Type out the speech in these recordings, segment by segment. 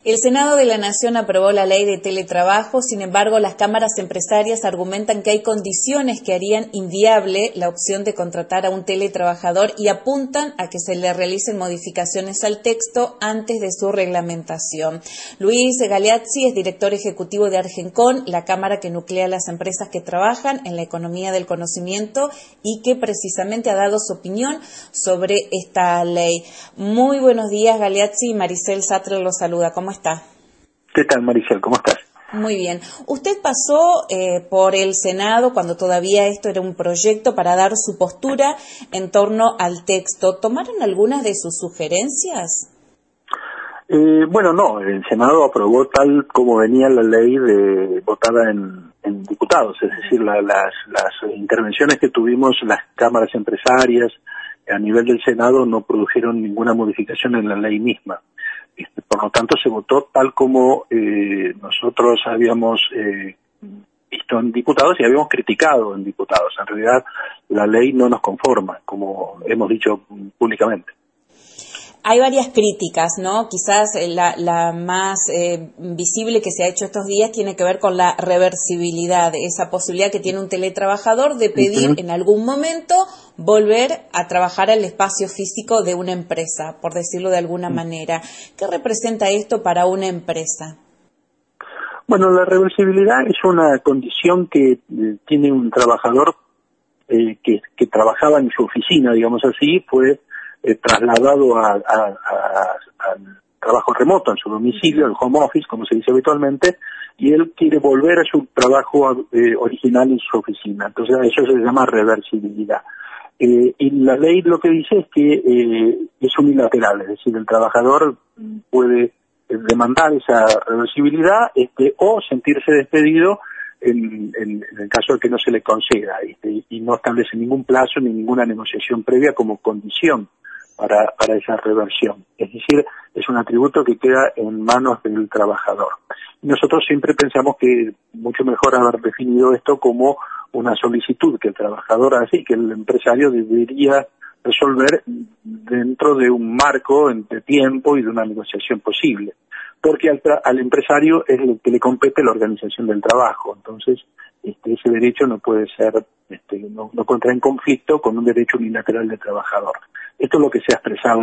El Senado de la Nación aprobó la ley de teletrabajo, sin embargo, las cámaras empresarias argumentan que hay condiciones que harían inviable la opción de contratar a un teletrabajador y apuntan a que se le realicen modificaciones al texto antes de su reglamentación. Luis Galeazzi es director ejecutivo de Argencon, la cámara que nuclea las empresas que trabajan en la economía del conocimiento y que precisamente ha dado su opinión sobre esta ley. Muy buenos días, Galeazzi. Maricel Satre lo saluda. ¿Cómo está? ¿Qué tal, Maricel? ¿Cómo estás? Muy bien. Usted pasó por el Senado cuando todavía esto era un proyecto para dar su postura en torno al texto. ¿Tomaron algunas de sus sugerencias? Bueno, no. El Senado aprobó tal como venía la ley votada en diputados. Es decir, las intervenciones que tuvimos las cámaras empresarias a nivel del Senado no produjeron ninguna modificación en la ley misma. Por lo tanto, se votó tal como nosotros habíamos visto en diputados y habíamos criticado en diputados. En realidad, la ley no nos conforma, como hemos dicho públicamente. Hay varias críticas, ¿no? Quizás la más visible que se ha hecho estos días tiene que ver con la reversibilidad, esa posibilidad que tiene un teletrabajador de pedir en algún momento volver a trabajar al espacio físico de una empresa, por decirlo de alguna manera. ¿Qué representa esto para una empresa? Bueno, la reversibilidad es una condición que tiene un trabajador que trabajaba en su oficina, digamos así, fue trasladado al trabajo remoto, en su domicilio, al home office, como se dice habitualmente, y él quiere volver a su trabajo original en su oficina. Entonces, a eso se llama reversibilidad. Y la ley lo que dice es que es unilateral, es decir, el trabajador puede demandar esa reversibilidad o sentirse despedido en el caso de que no se le conceda y no establece ningún plazo ni ninguna negociación previa como condición para esa reversión. Es decir, es un atributo que queda en manos del trabajador. Y nosotros siempre pensamos que mucho mejor haber definido esto como una solicitud que el trabajador hace y que el empresario debería resolver dentro de un marco de tiempo y de una negociación posible. Porque al empresario es el que le compete la organización del trabajo. Entonces, ese derecho no puede ser, no contrae en conflicto con un derecho unilateral del trabajador. Esto es lo que se ha expresado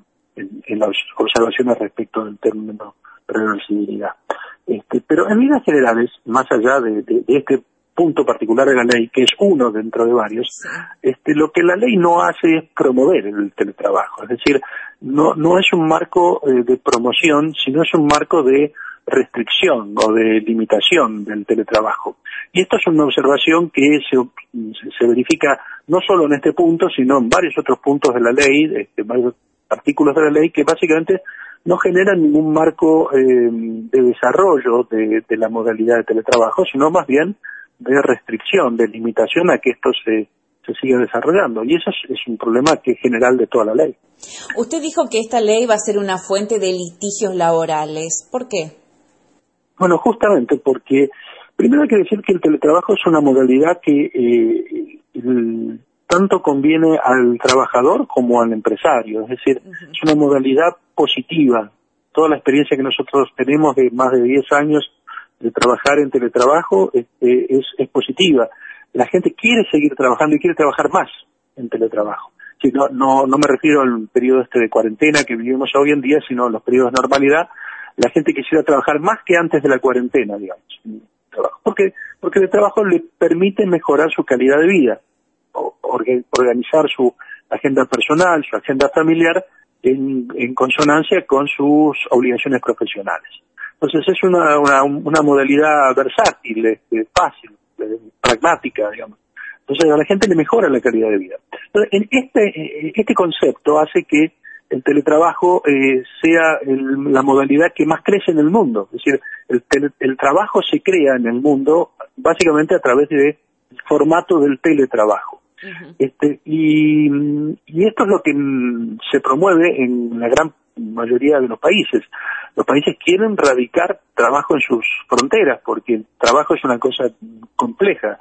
en las observaciones respecto del término reversibilidad. Pero en líneas generales, más allá de este punto particular de la ley, que es uno dentro de varios, lo que la ley no hace es promover el teletrabajo. Es decir, no es un marco de promoción, sino es un marco de restricción o de limitación del teletrabajo. Y esto es una observación que se verifica no solo en este punto, sino en varios otros puntos de la ley, varios artículos de la ley, que básicamente no generan ningún marco de desarrollo de la modalidad de teletrabajo, sino más bien de restricción, de limitación a que esto se siga desarrollando. Y eso es un problema que es general de toda la ley. Usted dijo que esta ley va a ser una fuente de litigios laborales. ¿Por qué? Bueno, justamente porque primero hay que decir que el teletrabajo es una modalidad que tanto conviene al trabajador como al empresario. Es decir, es una modalidad positiva. Toda la experiencia que nosotros tenemos de más de 10 años de trabajar en teletrabajo es positiva. La gente quiere seguir trabajando y quiere trabajar más en teletrabajo. Sí, no me refiero al periodo de cuarentena que vivimos hoy en día, sino a los periodos de normalidad. La gente quisiera trabajar más que antes de la cuarentena, digamos. Porque el trabajo le permite mejorar su calidad de vida, organizar su agenda personal, su agenda familiar en consonancia con sus obligaciones profesionales. Entonces es una modalidad versátil, fácil, pragmática, digamos. Entonces a la gente le mejora la calidad de vida. Entonces, este concepto hace que el teletrabajo sea la modalidad que más crece en el mundo. Es decir, el trabajo se crea en el mundo básicamente a través del formato del teletrabajo. Y esto es lo que se promueve en la gran mayoría de los países. Los países quieren radicar trabajo en sus fronteras porque el trabajo es una cosa compleja.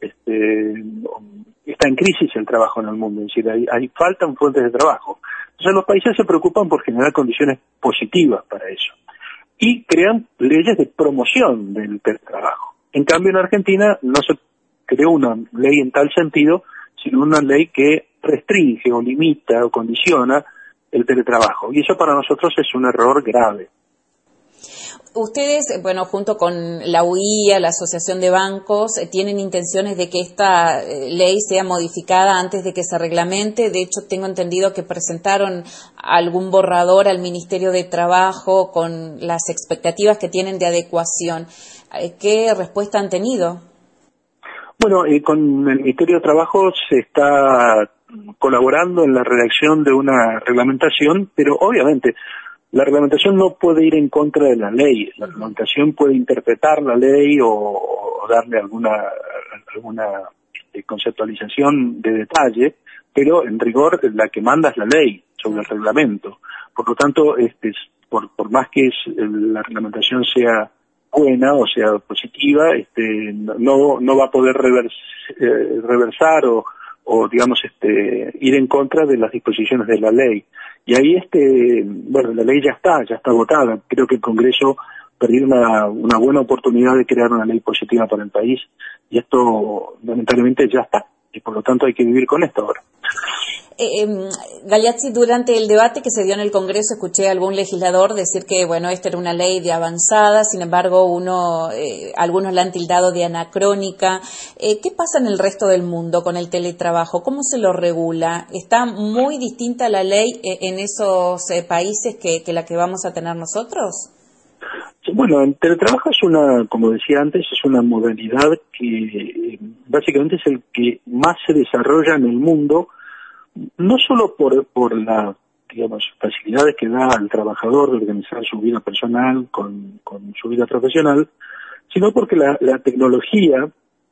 Está en crisis el trabajo en el mundo, es decir, faltan fuentes de trabajo. Entonces los países se preocupan por generar condiciones positivas para eso. y crean leyes de promoción del teletrabajo. En cambio, en Argentina no se creó una ley en tal sentido, sino una ley que restringe o limita o condiciona el teletrabajo. Y eso para nosotros es un error grave. Ustedes, bueno, junto con la UIA, la Asociación de Bancos, tienen intenciones de que esta ley sea modificada antes de que se reglamente. De hecho, tengo entendido que presentaron algún borrador al Ministerio de Trabajo con las expectativas que tienen de adecuación. ¿Qué respuesta han tenido? Bueno, con el Ministerio de Trabajo se está colaborando en la redacción de una reglamentación, pero obviamente la reglamentación no puede ir en contra de la ley. La reglamentación puede interpretar la ley o darle alguna conceptualización de detalle, pero en rigor la que manda es la ley sobre el reglamento. Por lo tanto, por más que la reglamentación sea buena o sea positiva, no va a poder reversar o digamos ir en contra de las disposiciones de la ley. Y ahí la ley ya está votada. Creo que el Congreso perdió una buena oportunidad de crear una ley positiva para el país, y esto lamentablemente ya está, y por lo tanto hay que vivir con esto ahora. Galeazzi, durante el debate que se dio en el Congreso, escuché a algún legislador decir que, bueno, esta era una ley de avanzada, sin embargo, algunos la han tildado de anacrónica. ¿Qué pasa en el resto del mundo con el teletrabajo? ¿Cómo se lo regula? ¿Está muy distinta la ley en esos países que la que vamos a tener nosotros? Bueno, el teletrabajo como decía antes, es una modalidad que básicamente es el que más se desarrolla en el mundo, no solo por las, digamos, facilidades que da al trabajador de organizar su vida personal con su vida profesional, sino porque la tecnología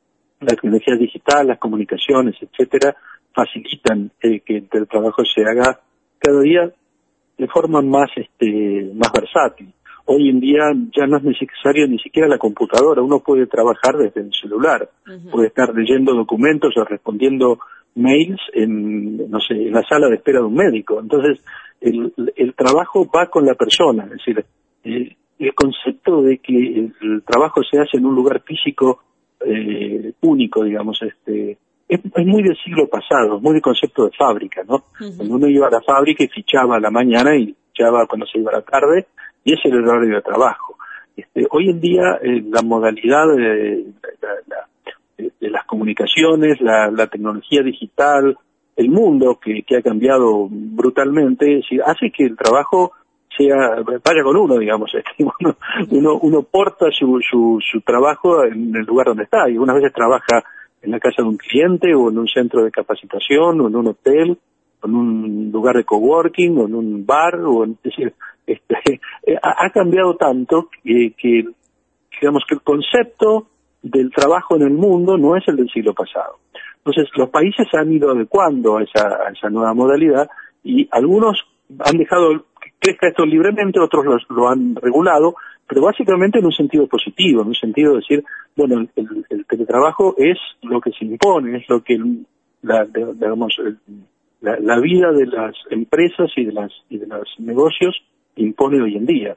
digital, las comunicaciones, etcétera, facilitan que el teletrabajo se haga cada día de forma más versátil. Hoy en día ya no es necesario ni siquiera la computadora, uno puede trabajar desde el celular, puede estar leyendo documentos o respondiendo mails en la sala de espera de un médico. Entonces, el trabajo va con la persona, es decir, el concepto de que el trabajo se hace en un lugar físico único, digamos, es muy del siglo pasado, muy del concepto de fábrica, ¿no? Cuando uno iba a la fábrica y fichaba a la mañana y fichaba cuando se iba a la tarde, y ese era el horario de trabajo. Hoy en día la modalidad de las comunicaciones, la tecnología digital, el mundo que ha cambiado brutalmente, hace que el trabajo vaya con uno, digamos. Uno porta su trabajo en el lugar donde está, y algunas veces trabaja en la casa de un cliente o en un centro de capacitación o en un hotel o en un lugar de coworking o en un bar, es decir, ha cambiado tanto que digamos que el concepto del trabajo en el mundo no es el del siglo pasado. Entonces, los países han ido adecuando a esa nueva modalidad, y algunos han dejado que crezca esto libremente, otros lo han regulado, pero básicamente en un sentido positivo, en un sentido de decir, bueno, el teletrabajo es lo que se impone, es lo que la vida de las empresas y de los negocios impone hoy en día.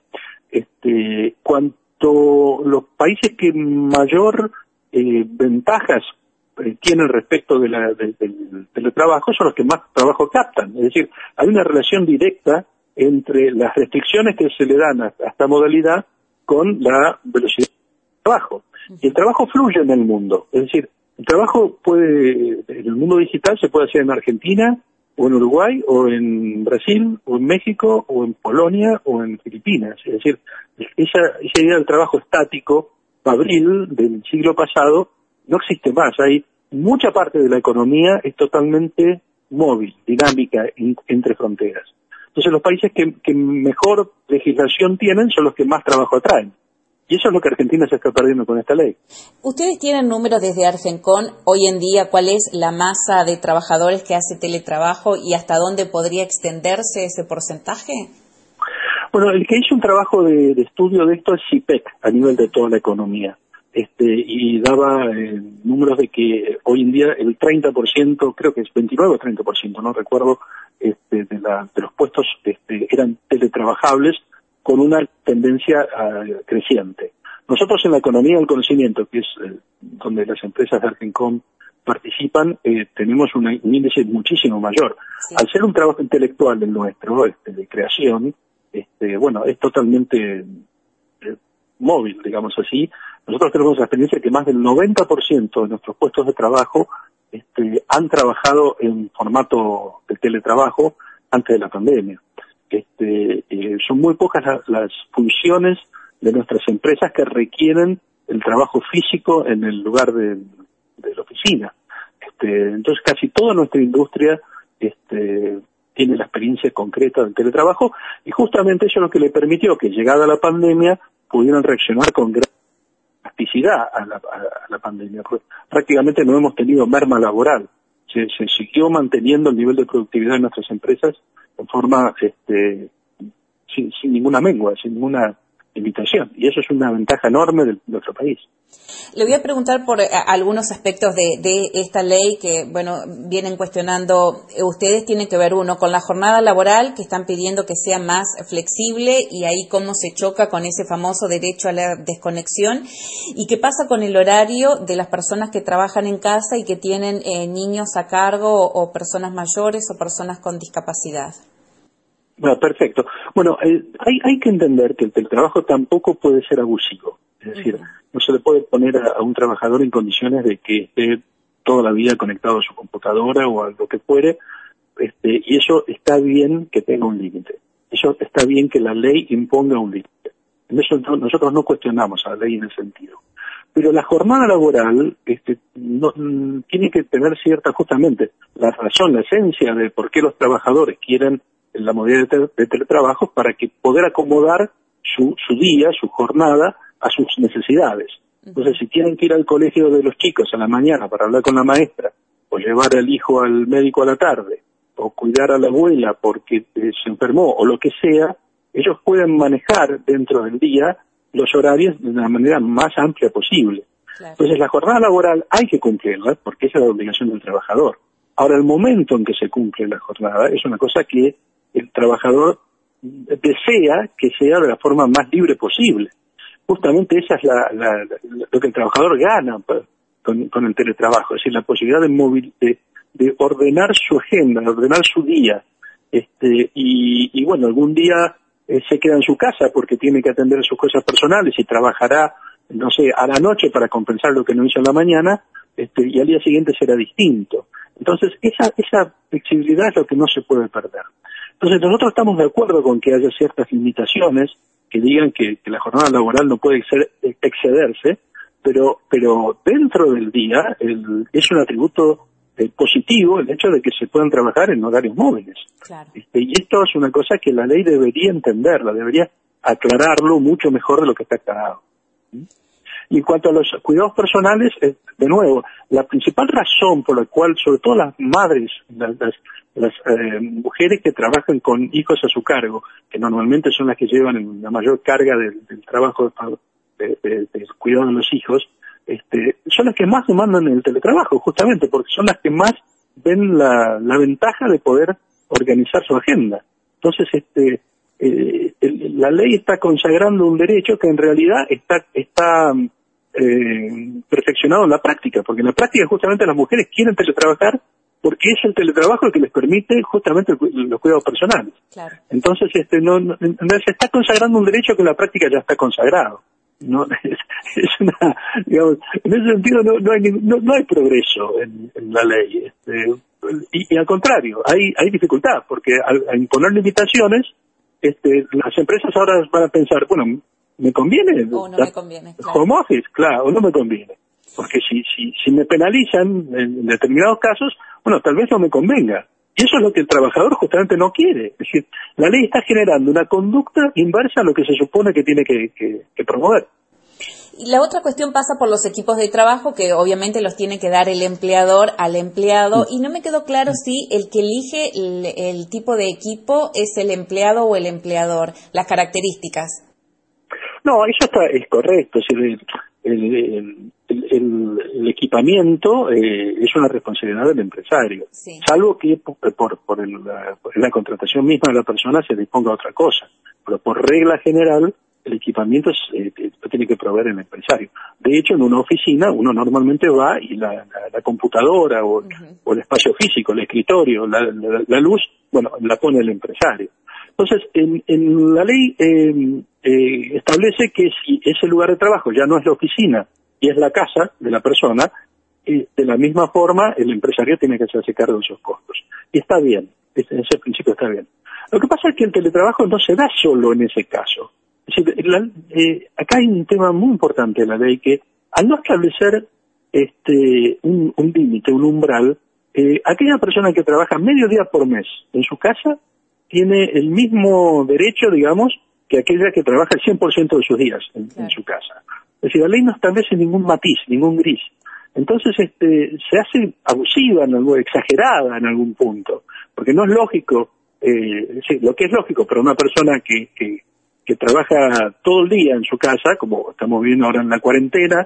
Cuanto los países que mayor ventajas tienen respecto del teletrabajo son los que más trabajo captan. Es decir, hay una relación directa entre las restricciones que se le dan a esta modalidad con la velocidad del trabajo. Y el trabajo fluye en el mundo. Es decir, el trabajo en el mundo digital se puede hacer en Argentina, o en Uruguay, o en Brasil, o en México, o en Polonia, o en Filipinas. Es decir, esa idea del trabajo estático, fabril, del siglo pasado, no existe más. Hay mucha parte de la economía es totalmente móvil, dinámica, entre fronteras. Entonces, los países que mejor legislación tienen son los que más trabajo atraen. Y eso es lo que Argentina se está perdiendo con esta ley. ¿Ustedes tienen números desde Argencon hoy en día? ¿Cuál es la masa de trabajadores que hace teletrabajo y hasta dónde podría extenderse ese porcentaje? Bueno, el que hizo un trabajo de estudio de esto es CIPEC, a nivel de toda la economía. Y daba números de que hoy en día el 30%, creo que es 29 o 30%, no recuerdo, de los puestos eran teletrabajables, con una tendencia creciente. Nosotros en la economía del conocimiento, que es donde las empresas de Argencom participan, tenemos un índice muchísimo mayor. Sí. Al ser un trabajo intelectual el nuestro, de creación, bueno, es totalmente móvil, digamos así. Nosotros tenemos la experiencia que más del 90% de nuestros puestos de trabajo han trabajado en formato de teletrabajo antes de la pandemia. Son muy pocas las funciones de nuestras empresas que requieren el trabajo físico en el lugar de la oficina. Entonces casi toda nuestra industria tiene la experiencia concreta del teletrabajo, y justamente eso es lo que le permitió que, llegada la pandemia, pudieran reaccionar con gran elasticidad a la pandemia. Porque prácticamente no hemos tenido merma laboral. Se siguió manteniendo el nivel de productividad de nuestras empresas en forma sin ninguna mengua, sin ninguna limitación, y eso es una ventaja enorme de nuestro país. Le voy a preguntar por algunos aspectos de esta ley que, bueno, vienen cuestionando ustedes. Tiene que ver, uno, con la jornada laboral, que están pidiendo que sea más flexible, y ahí cómo se choca con ese famoso derecho a la desconexión, y qué pasa con el horario de las personas que trabajan en casa y que tienen niños a cargo, o personas mayores o personas con discapacidad. Bueno, perfecto. Bueno, hay que entender que el teletrabajo tampoco puede ser abusivo. Es decir, no se le puede poner a un trabajador en condiciones de que esté toda la vida conectado a su computadora o a lo que fuere, y eso está bien que tenga un límite. Eso está bien que la ley imponga un límite. En eso nosotros no cuestionamos a la ley en ese sentido. Pero la jornada laboral no tiene que tener cierta, justamente, la razón, la esencia de por qué los trabajadores quieren la modalidad de teletrabajo, para que poder acomodar su día, su jornada, a sus necesidades. Entonces, si tienen que ir al colegio de los chicos a la mañana para hablar con la maestra, o llevar al hijo al médico a la tarde, o cuidar a la abuela porque se enfermó, o lo que sea, ellos pueden manejar dentro del día los horarios de la manera más amplia posible. Claro. Entonces, la jornada laboral hay que cumplirla, porque esa es la obligación del trabajador. Ahora, el momento en que se cumple la jornada es una cosa que el trabajador desea que sea de la forma más libre posible. Justamente esa es lo que el trabajador gana con el teletrabajo, es decir, la posibilidad de ordenar su agenda, de ordenar su día. Y bueno, algún día se queda en su casa porque tiene que atender sus cosas personales y trabajará, no sé, a la noche para compensar lo que no hizo en la mañana, y al día siguiente será distinto. Entonces, esa flexibilidad es lo que no se puede perder. Entonces, nosotros estamos de acuerdo con que haya ciertas limitaciones que digan que la jornada laboral no puede excederse, pero dentro del día es un atributo positivo el hecho de que se puedan trabajar en horarios móviles. Claro. Y esto es una cosa que la ley debería entenderla, debería aclararlo mucho mejor de lo que está aclarado. Y en cuanto a los cuidados personales, de nuevo, la principal razón por la cual, sobre todo las madres, las mujeres que trabajan con hijos a su cargo, que normalmente son las que llevan la mayor carga del trabajo del cuidado de los hijos, son las que más demandan el teletrabajo, justamente porque son las que más ven la ventaja de poder organizar su agenda. Entonces, la ley está consagrando un derecho que en realidad está perfeccionado en la práctica, porque en la práctica justamente las mujeres quieren teletrabajar porque es el teletrabajo el que les permite justamente los cuidados personales. Claro. Entonces, se está consagrando un derecho que en la práctica ya está consagrado. No es una, digamos, en ese sentido no hay progreso en la ley. Y al contrario, hay dificultad, porque al imponer limitaciones, las empresas ahora van a pensar, bueno, ¿me conviene? O no me conviene, claro. Home office, claro, o no me conviene. Porque si me penalizan en determinados casos, bueno, tal vez no me convenga. Y eso es lo que el trabajador justamente no quiere. Es decir, la ley está generando una conducta inversa a lo que se supone que tiene que promover. Y la otra cuestión pasa por los equipos de trabajo, que obviamente los tiene que dar el empleador al empleado, y no me quedó claro si el que elige el tipo de equipo es el empleado o el empleador, las características. No, eso es correcto. Es decir, el equipamiento es una responsabilidad del empresario, sí. Salvo que por la contratación misma de la persona se disponga a otra cosa. pero por regla general el equipamiento lo tiene que proveer el empresario. De hecho, en una oficina uno normalmente va y la computadora o el espacio físico, el escritorio, la luz, bueno, la pone el empresario. Entonces, en la ley establece que si ese lugar de trabajo ya no es la oficina y es la casa de la persona, de la misma forma el empresario tiene que hacerse cargo de esos costos. Y está bien, ese principio está bien. Lo que pasa es que el teletrabajo no se da solo en ese caso. Es decir, acá hay un tema muy importante de la ley, que al no establecer un límite, un umbral, aquella persona que trabaja medio día por mes en su casa tiene el mismo derecho, digamos, que aquella que trabaja el 100% de sus días en su casa. Es decir, la ley no establece ningún matiz, ningún gris. Entonces se hace abusiva, exagerada en algún punto, porque no es lógico, sí, lo que es lógico para una persona que trabaja todo el día en su casa, como estamos viendo ahora en la cuarentena,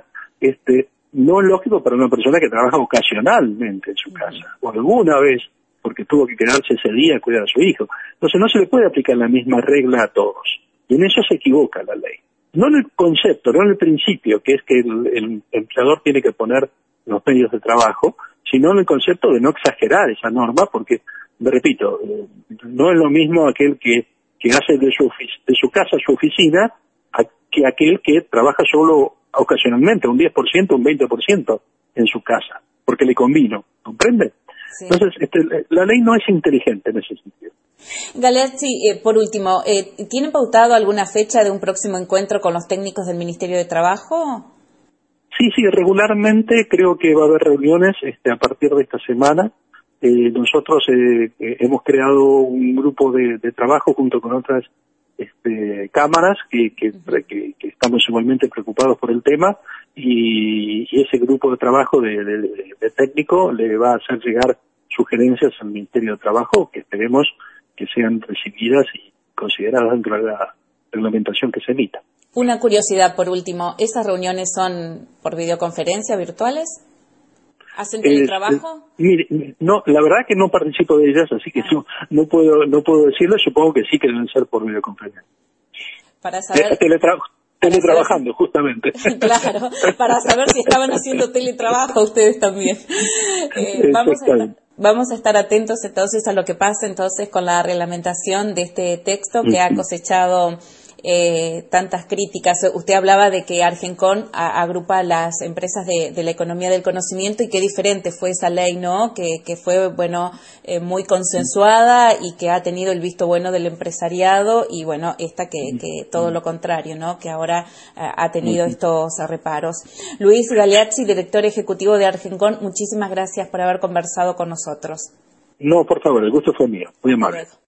no es lógico para una persona que trabaja ocasionalmente en su casa, o alguna vez, porque tuvo que quedarse ese día a cuidar a su hijo. Entonces no se le puede aplicar la misma regla a todos, y en eso se equivoca la ley. No en el concepto, no en el principio, que es que el empleador tiene que poner los medios de trabajo, sino en el concepto de no exagerar esa norma, porque, repito, no es lo mismo aquel que hace de su casa su oficina que aquel que trabaja solo ocasionalmente, un 10%, un 20% en su casa, porque le convino, ¿comprende? Sí. Entonces, la ley no es inteligente en ese sentido. Galeazzi, por último, ¿tienen pautado alguna fecha de un próximo encuentro con los técnicos del Ministerio de Trabajo? Sí, regularmente creo que va a haber reuniones a partir de esta semana. Nosotros hemos creado un grupo de trabajo junto con otras cámaras que estamos igualmente preocupados por el tema, y ese grupo de trabajo de técnico le va a hacer llegar sugerencias al Ministerio de Trabajo que esperemos que sean recibidas y consideradas dentro de la reglamentación que se emita. Una curiosidad por último, ¿esas reuniones son por videoconferencia, virtuales? ¿Hacen teletrabajo? Mire, no, la verdad que no participo de ellas, así que no puedo decirlo. Supongo que sí que deben ser por videoconferencia. Para saber... Teletrabajando, justamente. Claro, para saber si estaban haciendo teletrabajo ustedes también. Vamos a estar atentos entonces a lo que pasa entonces con la reglamentación de este texto que ha cosechado tantas críticas. Usted hablaba de que Argencon agrupa las empresas de la economía del conocimiento, y qué diferente fue esa ley, ¿no? Que fue, muy consensuada y que ha tenido el visto bueno del empresariado, y esta que todo lo contrario, ¿no? Que ahora ha tenido estos reparos. Luis Galeazzi, director ejecutivo de Argencon, muchísimas gracias por haber conversado con nosotros. No, por favor, el gusto fue mío. Muy amable.